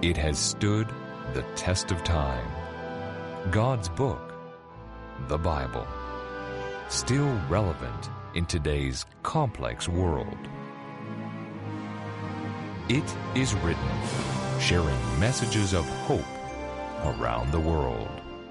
It has stood the test of time. God's book, the Bible, still relevant in today's complex world. It is written, sharing messages of hope around the world.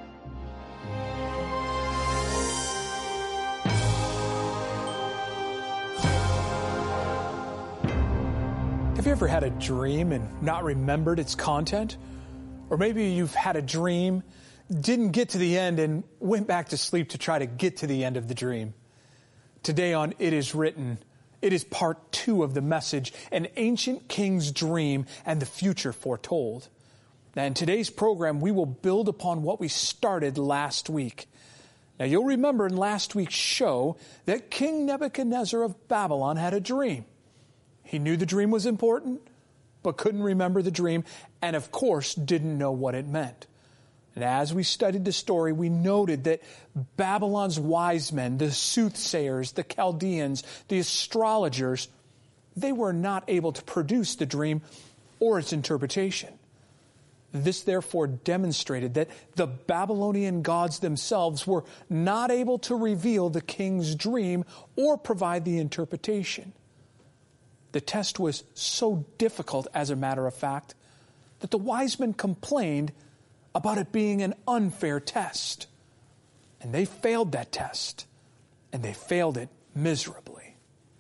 Have you ever had a dream and not remembered its content? Or maybe you've had a dream, didn't get to the end, and went back to sleep to try to get to the end of the dream. Today on It Is Written, it is part 2 of the message, An Ancient King's Dream and the Future Foretold. Now, in today's program, we will build upon what we started last week. Now, you'll remember in last week's show that King Nebuchadnezzar of Babylon had a dream. He knew the dream was important, but couldn't remember the dream, and of course didn't know what it meant. And as we studied the story, we noted that Babylon's wise men, the soothsayers, the Chaldeans, the astrologers, they were not able to produce the dream or its interpretation. This therefore demonstrated that the Babylonian gods themselves were not able to reveal the king's dream or provide the interpretation. The test was so difficult, as a matter of fact, that the wise men complained about it being an unfair test. And they failed that test, and they failed it miserably.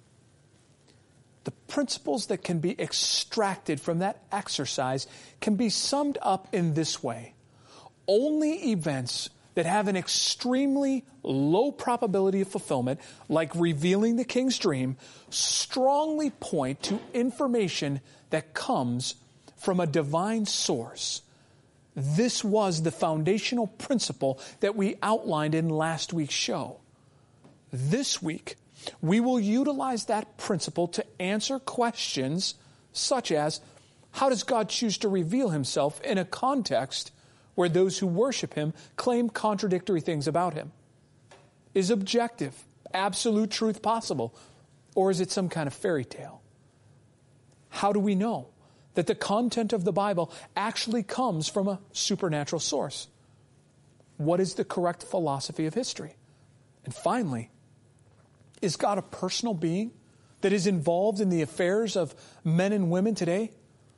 The principles that can be extracted from that exercise can be summed up in this way. Only events that have an extremely low probability of fulfillment, like revealing the king's dream, strongly point to information that comes from a divine source. This was the foundational principle that we outlined in last week's show. This week, we will utilize that principle to answer questions such as, how does God choose to reveal himself in a context where those who worship him claim contradictory things about him? Is objective, absolute truth possible? Or is it some kind of fairy tale? How do we know that the content of the Bible actually comes from a supernatural source? What is the correct philosophy of history? And finally, is God a personal being that is involved in the affairs of men and women today?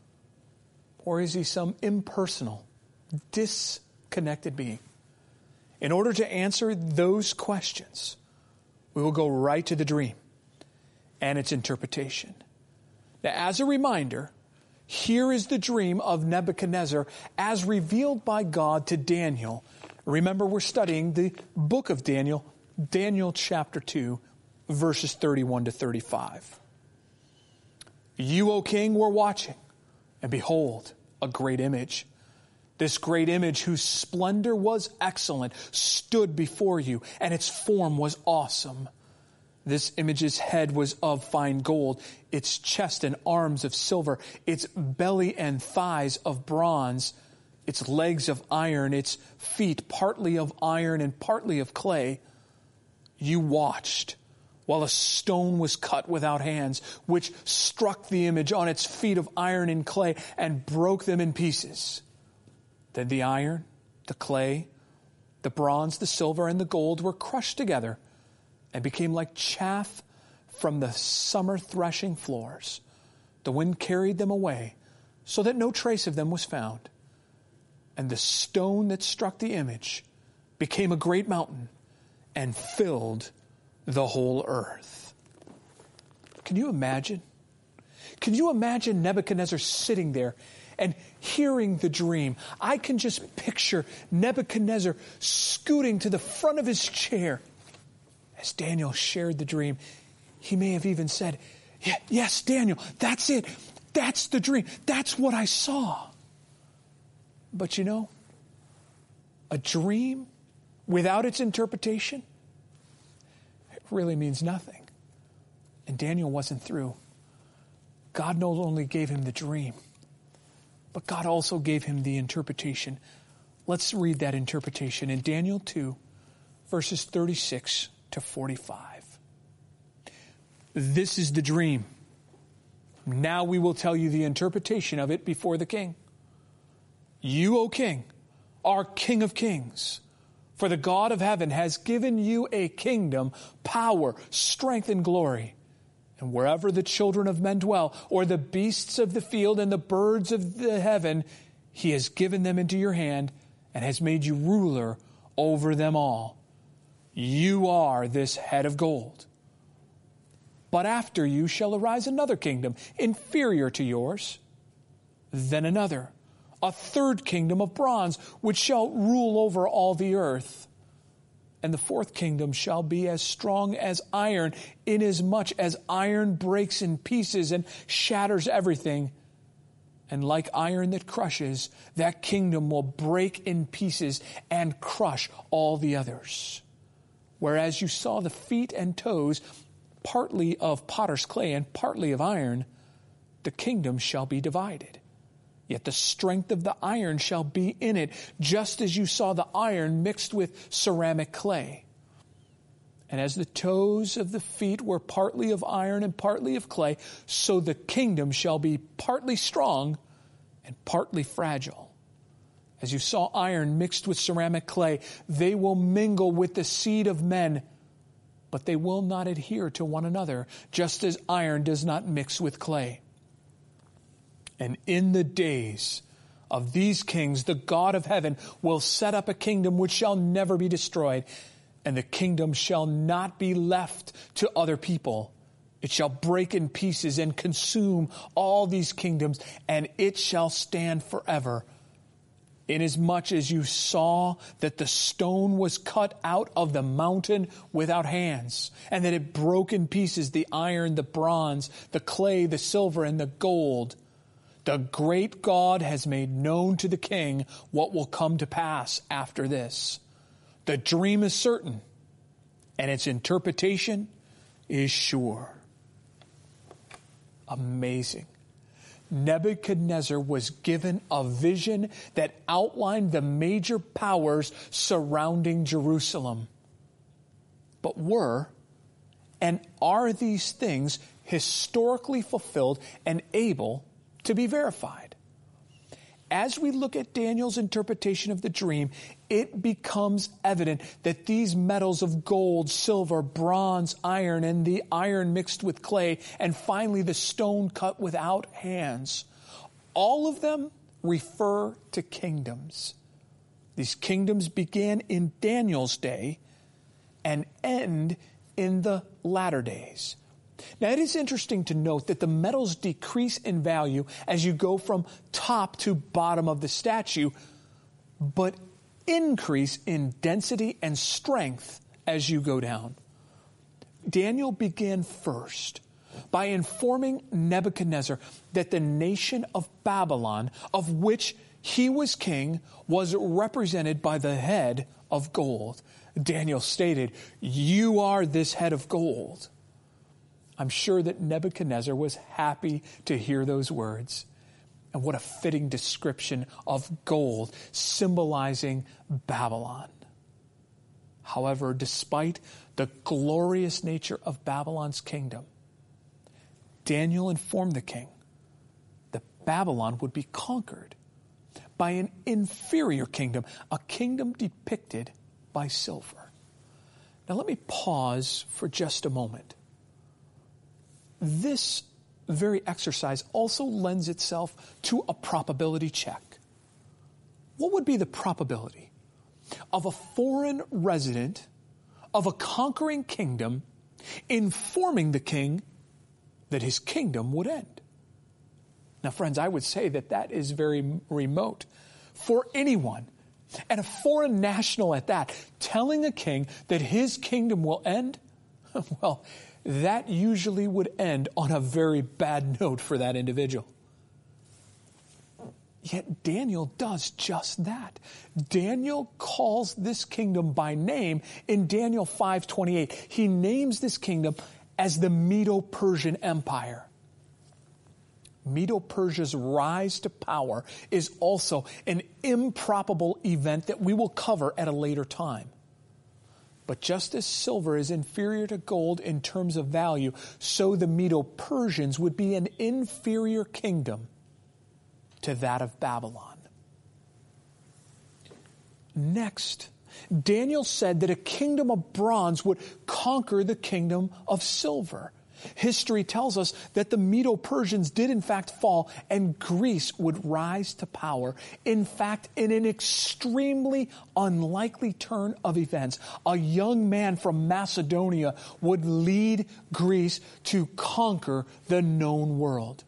Or is he some impersonal, disconnected being? In order to answer those questions, we will go right to the dream and its interpretation. Now, as a reminder, here is the dream of Nebuchadnezzar as revealed by God to Daniel. Remember, we're studying the book of Daniel, Daniel chapter 2, verses 31 to 35. You, O king, were watching, and behold, a great image. This great image, whose splendor was excellent, stood before you, and its form was awesome. This image's head was of fine gold, its chest and arms of silver, its belly and thighs of bronze, its legs of iron, its feet partly of iron and partly of clay. You watched while a stone was cut without hands, which struck the image on its feet of iron and clay and broke them in pieces. Then the iron, the clay, the bronze, the silver, and the gold were crushed together and became like chaff from the summer threshing floors. The wind carried them away so that no trace of them was found. And the stone that struck the image became a great mountain and filled the whole earth. Can you imagine? Can you imagine Nebuchadnezzar sitting there and hearing the dream? I can just picture Nebuchadnezzar scooting to the front of his chair. As Daniel shared the dream, he may have even said, yes, Daniel, that's it. That's the dream. That's what I saw. But you know, a dream without its interpretation, it really means nothing. And Daniel wasn't through. God not only gave him the dream, but God also gave him the interpretation. Let's read that interpretation in Daniel 2, verses 36 to 45. This is the dream. Now we will tell you the interpretation of it before the king. You, O king, are King of kings. For the God of heaven has given you a kingdom, power, strength, and glory. And wherever the children of men dwell, or the beasts of the field and the birds of the heaven, he has given them into your hand and has made you ruler over them all. You are this head of gold. But after you shall arise another kingdom, inferior to yours. Then another, a third kingdom of bronze, which shall rule over all the earth. And the fourth kingdom shall be as strong as iron, inasmuch as iron breaks in pieces and shatters everything. And like iron that crushes, that kingdom will break in pieces and crush all the others. Whereas you saw the feet and toes, partly of potter's clay and partly of iron, the kingdom shall be divided. Yet the strength of the iron shall be in it, just as you saw the iron mixed with ceramic clay. And as the toes of the feet were partly of iron and partly of clay, so the kingdom shall be partly strong and partly fragile. As you saw iron mixed with ceramic clay, they will mingle with the seed of men, but they will not adhere to one another, just as iron does not mix with clay. And in the days of these kings, the God of heaven will set up a kingdom which shall never be destroyed, and the kingdom shall not be left to other people. It shall break in pieces and consume all these kingdoms, and it shall stand forever. Inasmuch as you saw that the stone was cut out of the mountain without hands, and that it broke in pieces the iron, the bronze, the clay, the silver, and the gold, the great God has made known to the king what will come to pass after this. The dream is certain, and its interpretation is sure. Amazing. Nebuchadnezzar was given a vision that outlined the major powers surrounding Jerusalem. But were and are these things historically fulfilled and able to be verified? As we look at Daniel's interpretation of the dream, it becomes evident that these metals of gold, silver, bronze, iron, and the iron mixed with clay, and finally the stone cut without hands, all of them refer to kingdoms. These kingdoms began in Daniel's day and end in the latter days. Now, it is interesting to note that the metals decrease in value as you go from top to bottom of the statue, but increase in density and strength as you go down. Daniel began first by informing Nebuchadnezzar that the nation of Babylon, of which he was king, was represented by the head of gold. Daniel stated, "You are this head of gold." I'm sure that Nebuchadnezzar was happy to hear those words. And what a fitting description of gold symbolizing Babylon. However, despite the glorious nature of Babylon's kingdom, Daniel informed the king that Babylon would be conquered by an inferior kingdom, a kingdom depicted by silver. Now let me pause for just a moment. This very exercise also lends itself to a probability check. What would be the probability of a foreign resident of a conquering kingdom informing the king that his kingdom would end? Now, friends, I would say that that is very remote for anyone, and a foreign national at that, telling a king that his kingdom will end. Well, that usually would end on a very bad note for that individual. Yet Daniel does just that. Daniel calls this kingdom by name in Daniel 5:28. He names this kingdom as the Medo-Persian Empire. Medo-Persia's rise to power is also an improbable event that we will cover at a later time. But just as silver is inferior to gold in terms of value, so the Medo-Persians would be an inferior kingdom to that of Babylon. Next, Daniel said that a kingdom of bronze would conquer the kingdom of silver. History tells us that the Medo-Persians did in fact fall and Greece would rise to power. In fact, in an extremely unlikely turn of events, a young man from Macedonia would lead Greece to conquer the known world.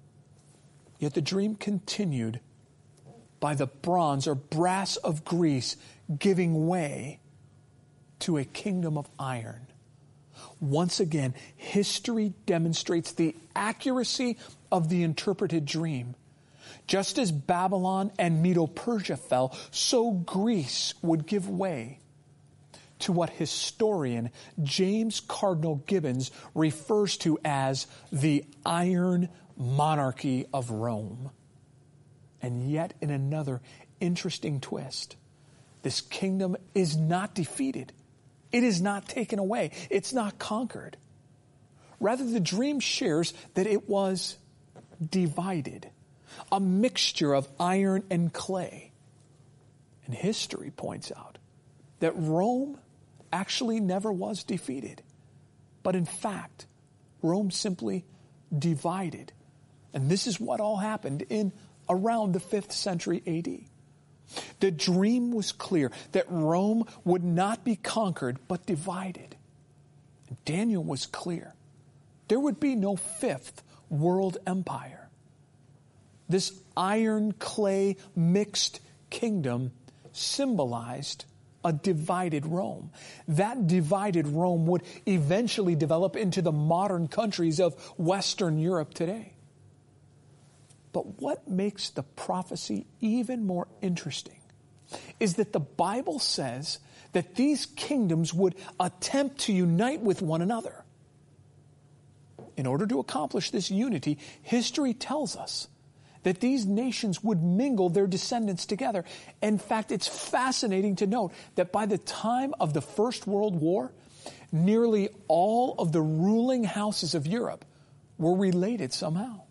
Yet the dream continued by the bronze or brass of Greece giving way to a kingdom of iron. Once again, history demonstrates the accuracy of the interpreted dream. Just as Babylon and Medo-Persia fell, so Greece would give way to what historian James Cardinal Gibbons refers to as the Iron Monarchy of Rome. And yet, in another interesting twist, this kingdom is not defeated. It is not taken away. It's not conquered. Rather, the dream shares that it was divided, a mixture of iron and clay. And history points out that Rome actually never was defeated. But in fact, Rome simply divided. And this is what all happened in around the 5th century A.D. The dream was clear that Rome would not be conquered but divided. Daniel was clear. There would be no 5th world empire. This iron-clay mixed kingdom symbolized a divided Rome. That divided Rome would eventually develop into the modern countries of Western Europe today. But what makes the prophecy even more interesting is that the Bible says that these kingdoms would attempt to unite with one another. In order to accomplish this unity, history tells us that these nations would mingle their descendants together. In fact, it's fascinating to note that by the time of the First World War, nearly all of the ruling houses of Europe were related somehow.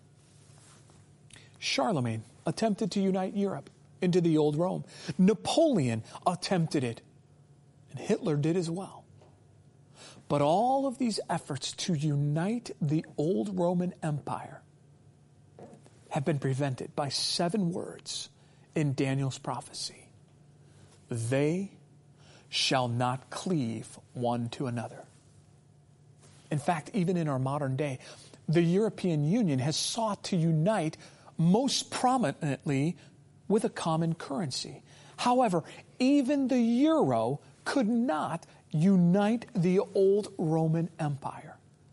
Charlemagne attempted to unite Europe into the old Rome. Napoleon attempted it, and Hitler did as well. But all of these efforts to unite the old Roman Empire have been prevented by 7 words in Daniel's prophecy. They shall not cleave one to another. In fact, even in our modern day, the European Union has sought to unite most prominently with a common currency. However, even the euro could not unite the old Roman Empire.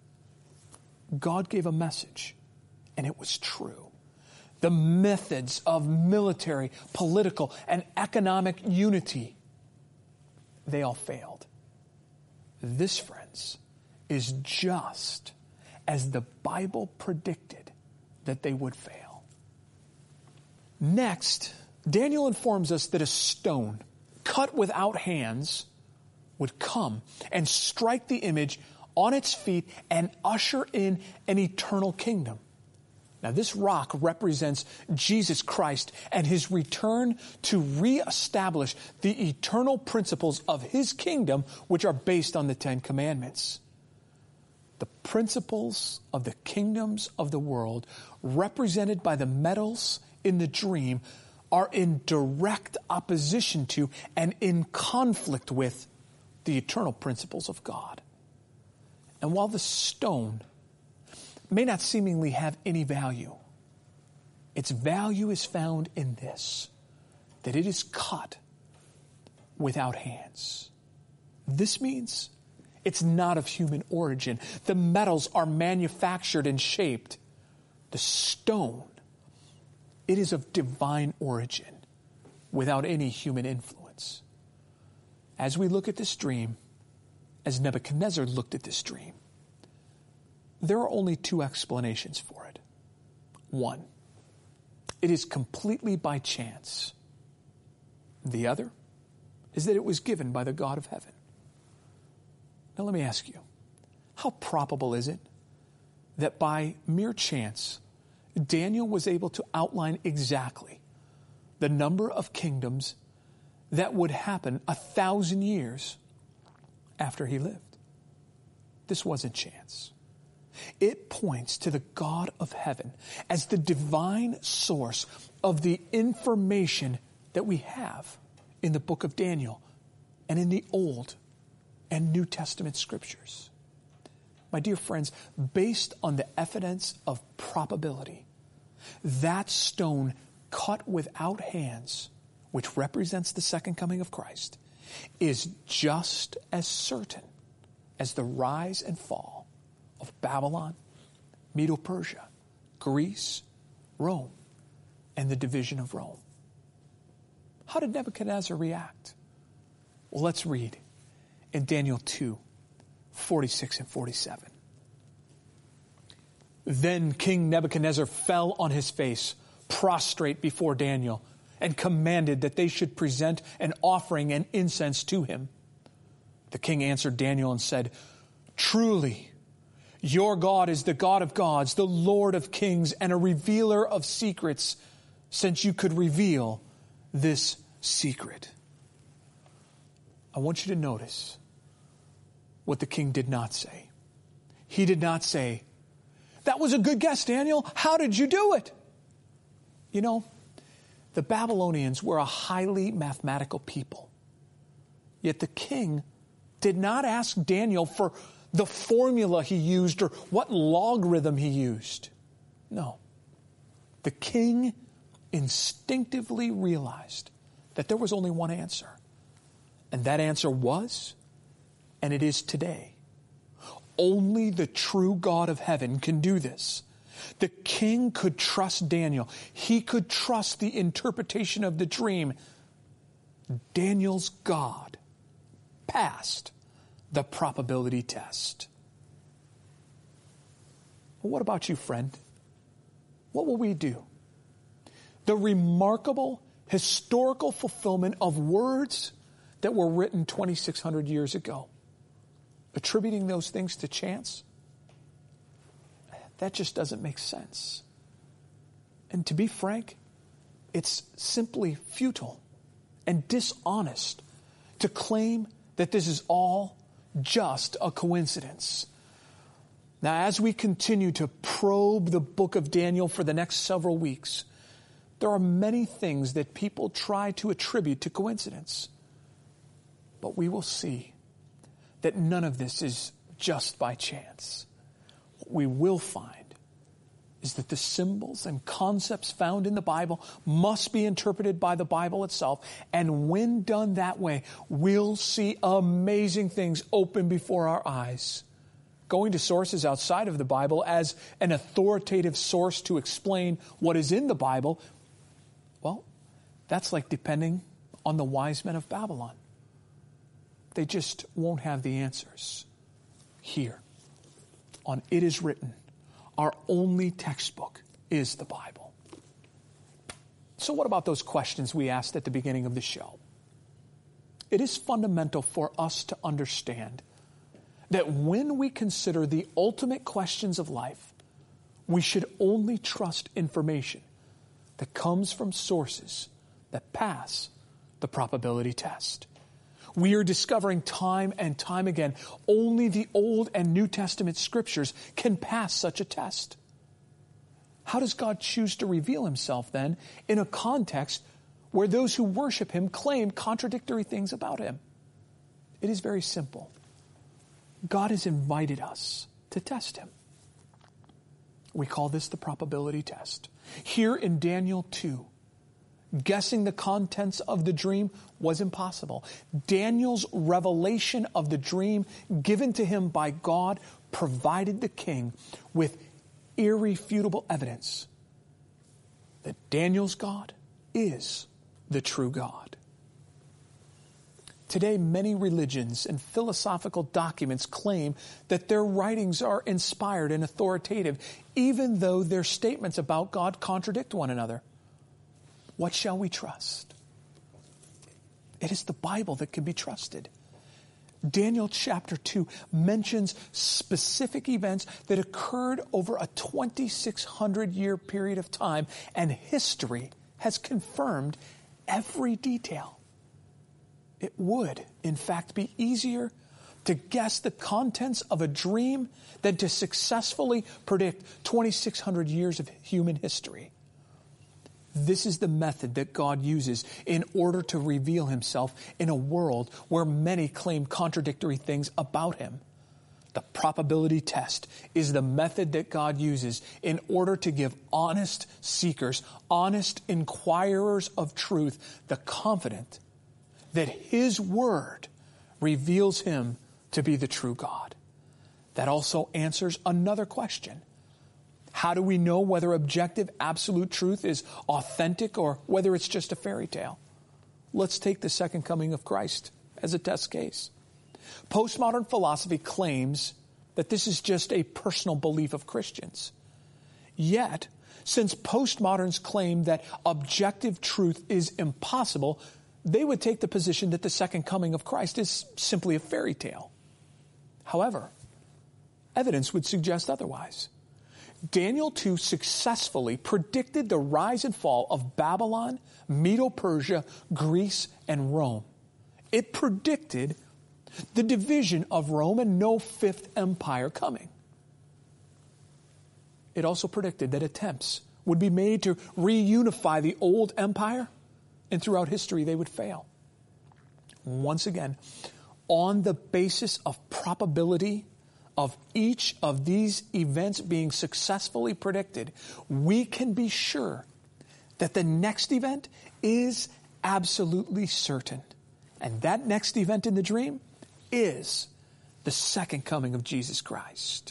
God gave a message, and it was true. The methods of military, political, and economic unity, they all failed. This, friends, is just as the Bible predicted that they would fail. Next, Daniel informs us that a stone cut without hands would come and strike the image on its feet and usher in an eternal kingdom. Now, this rock represents Jesus Christ and his return to reestablish the eternal principles of his kingdom, which are based on the 10 Commandments. The principles of the kingdoms of the world, represented by the metals in the dream, are in direct opposition to and in conflict with the eternal principles of God. And while the stone may not seemingly have any value, its value is found in this, that it is cut without hands. This means it's not of human origin. The metals are manufactured and shaped. The stone, it is of divine origin without any human influence. As we look at this dream, as Nebuchadnezzar looked at this dream, there are only 2 explanations for it. 1, it is completely by chance. The other is that it was given by the God of heaven. Now let me ask you, how probable is it that by mere chance, Daniel was able to outline exactly the number of kingdoms that would happen 1,000 years after he lived. This wasn't chance. It points to the God of heaven as the divine source of the information that we have in the book of Daniel and in the Old and New Testament scriptures. My dear friends, based on the evidence of probability, that stone cut without hands, which represents the second coming of Christ, is just as certain as the rise and fall of Babylon, Medo-Persia, Greece, Rome, and the division of Rome. How did Nebuchadnezzar react? Well, let's read in Daniel 2, 46 and 47. Then King Nebuchadnezzar fell on his face, prostrate before Daniel, and commanded that they should present an offering and incense to him. The king answered Daniel and said, "Truly, your God is the God of gods, the Lord of kings, and a revealer of secrets, since you could reveal this secret." I want you to notice what the king did not say. He did not say, "That was a good guess, Daniel. How did you do it?" You know, the Babylonians were a highly mathematical people. Yet the king did not ask Daniel for the formula he used or what logarithm he used. No. The king instinctively realized that there was only one answer. And that answer was, and it is today, only the true God of heaven can do this. The king could trust Daniel. He could trust the interpretation of the dream. Daniel's God passed the probability test. Well, what about you, friend? What will we do? The remarkable historical fulfillment of words that were written 2,600 years ago, attributing those things to chance, that just doesn't make sense. And to be frank, it's simply futile and dishonest to claim that this is all just a coincidence. Now, as we continue to probe the book of Daniel for the next several weeks, there are many things that people try to attribute to coincidence. But we will see that none of this is just by chance. What we will find is that the symbols and concepts found in the Bible must be interpreted by the Bible itself. And when done that way, we'll see amazing things open before our eyes. Going to sources outside of the Bible as an authoritative source to explain what is in the Bible, well, that's like depending on the wise men of Babylon. They just won't have the answers. Here, on It Is Written, our only textbook is the Bible. So what about those questions we asked at the beginning of the show? It is fundamental for us to understand that when we consider the ultimate questions of life, we should only trust information that comes from sources that pass the probability test. We are discovering time and time again, only the Old and New Testament scriptures can pass such a test. How does God choose to reveal himself then in a context where those who worship him claim contradictory things about him? It is very simple. God has invited us to test him. We call this the probability test. Here in Daniel 2, guessing the contents of the dream was impossible. Daniel's revelation of the dream given to him by God provided the king with irrefutable evidence that Daniel's God is the true God. Today, many religions and philosophical documents claim that their writings are inspired and authoritative, even though their statements about God contradict one another. What shall we trust? It is the Bible that can be trusted. Daniel chapter 2 mentions specific events that occurred over a 2,600-year period of time, and history has confirmed every detail. it would, in fact, be easier to guess the contents of a dream than to successfully predict 2,600 years of human history. This is the method that God uses in order to reveal himself in a world where many claim contradictory things about him. The probability test is the method that God uses in order to give honest seekers, honest inquirers of truth, the confidence that his word reveals him to be the true God. That also answers another question. How do we know whether objective, absolute truth is authentic or whether it's just a fairy tale? Let's take the second coming of Christ as a test case. Postmodern philosophy claims that this is just a personal belief of Christians. Yet, since postmoderns claim that objective truth is impossible, they would take the position that the second coming of Christ is simply a fairy tale. However, evidence would suggest otherwise. Daniel 2 successfully predicted the rise and fall of Babylon, Medo-Persia, Greece, and Rome. It predicted the division of Rome and no fifth empire coming. It also predicted that attempts would be made to reunify the old empire, and throughout history they would fail. Once again, on the basis of probability of each of these events being successfully predicted, we can be sure that the next event is absolutely certain. And that next event in the dream is the second coming of Jesus Christ.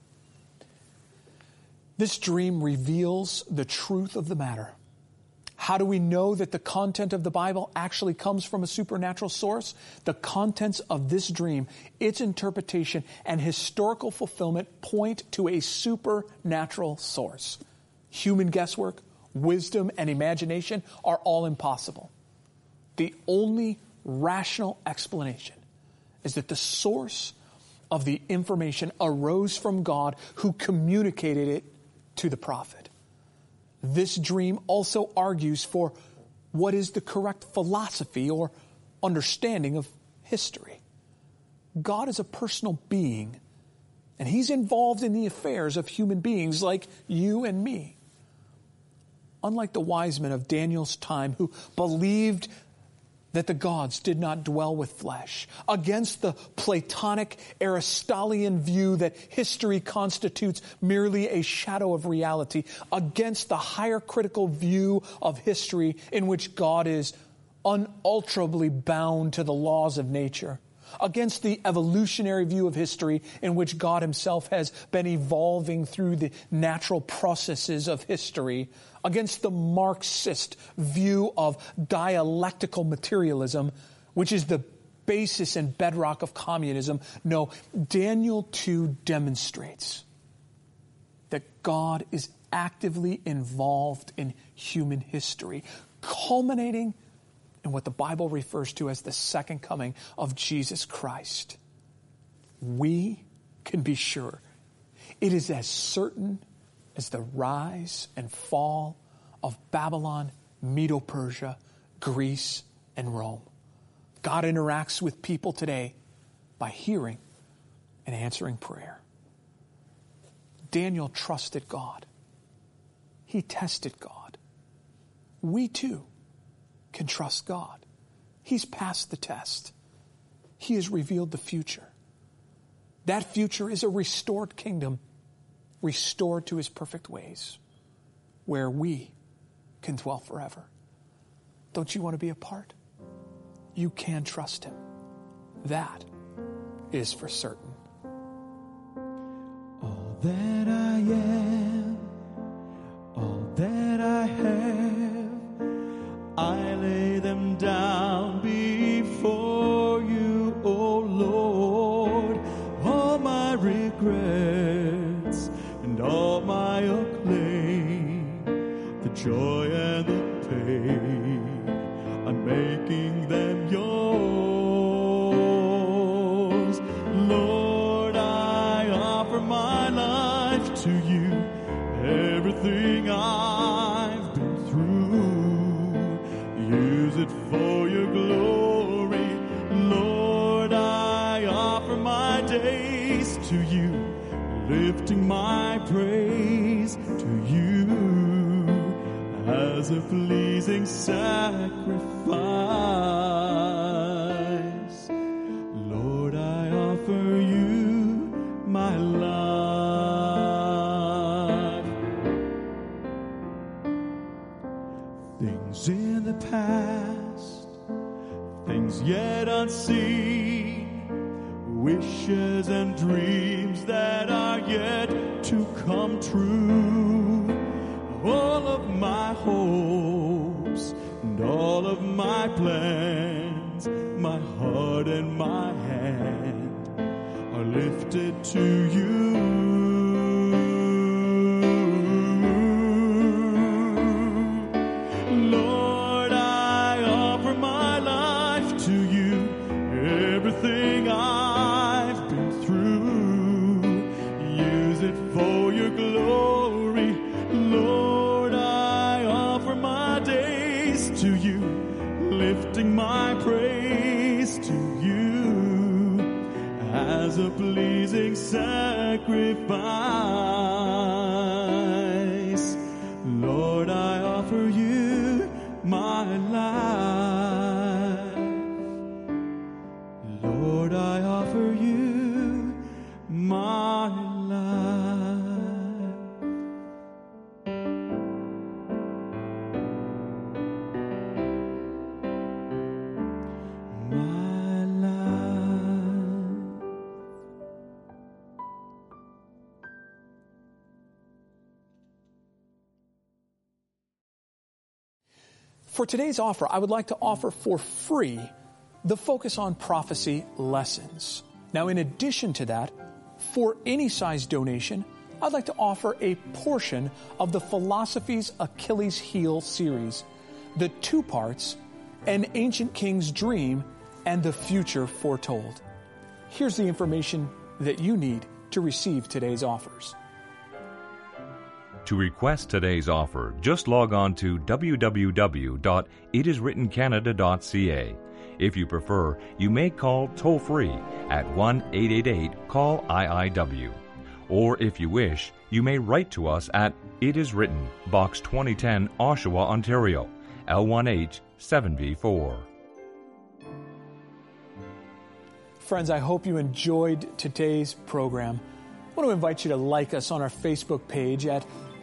This dream reveals the truth of the matter. How do we know that the content of the Bible actually comes from a supernatural source? The contents of this dream, its interpretation, and historical fulfillment point to a supernatural source. Human guesswork, wisdom, and imagination are all impossible. The only rational explanation is that the source of the information arose from God, who communicated it to the prophet. This dream also argues for what is the correct philosophy or understanding of history. God is a personal being, and he's involved in the affairs of human beings like you and me. Unlike the wise men of Daniel's time who believed that the gods did not dwell with flesh, against the Platonic Aristotelian view that history constitutes merely a shadow of reality, against the higher critical view of history in which God is unalterably bound to the laws of nature, against the evolutionary view of history in which God himself has been evolving through the natural processes of history, against the Marxist view of dialectical materialism, which is the basis and bedrock of communism. No, Daniel 2 demonstrates that God is actively involved in human history, culminating in what the Bible refers to as the second coming of Jesus Christ. We can be sure it is as certain as the rise and fall of Babylon, Medo-Persia, Greece, and Rome. God interacts with people today by hearing and answering prayer. Daniel trusted God. He tested God. We too can trust God. He's passed the test. He has revealed the future. That future is a restored kingdom, restored to his perfect ways, where we can dwell forever. Don't you want to be a part? You can trust him. That is for certain. All that I am, all that I have, I lay them down before you, O Lord. All my regrets and all my acclaim, the joy and the pain, I'm making them yours. Lord, I offer my life to you, everything I've been through. Use it for your glory to you, lifting my praise to you as a pleasing sacrifice. Lord, I offer you my life. Things in the past, things yet unseen, wishes and dreams that are yet to come true. All of my hopes and all of my plans, my heart and my hand are lifted to you. Lord, I offer my life to you, everything I've been through. Use it for your glory, Lord. I offer my days to you, lifting my praise to you as a pleasing sacrifice. Lord, I offer you my life. Lord, I offer you my life. My life. For today's offer, I would like to offer for free the Focus on Prophecy lessons. Now, in addition to that, for any size donation, I'd like to offer a portion of the Philosophy's Achilles Heel series, the 2 parts, An Ancient King's Dream and the Future Foretold. Here's the information that you need to receive today's offers. To request today's offer, just log on to www.itiswrittencanada.ca. If you prefer, you may call toll-free at 1-888-CALL-IIW. Or if you wish, you may write to us at It Is Written, Box 2010, Oshawa, Ontario, L1H 7B4. Friends, I hope you enjoyed today's program. I want to invite you to like us on our Facebook page at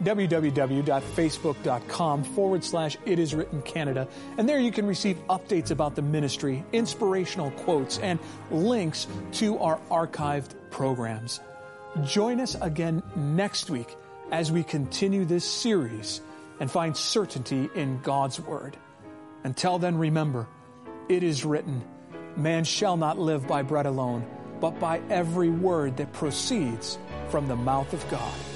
www.facebook.com/It Is Written Canada. And there you can receive updates about the ministry, inspirational quotes, and links to our archived programs. Join us again next week as we continue this series and find certainty in God's Word. Until then, remember, it is written, man shall not live by bread alone, but by every word that proceeds from the mouth of God.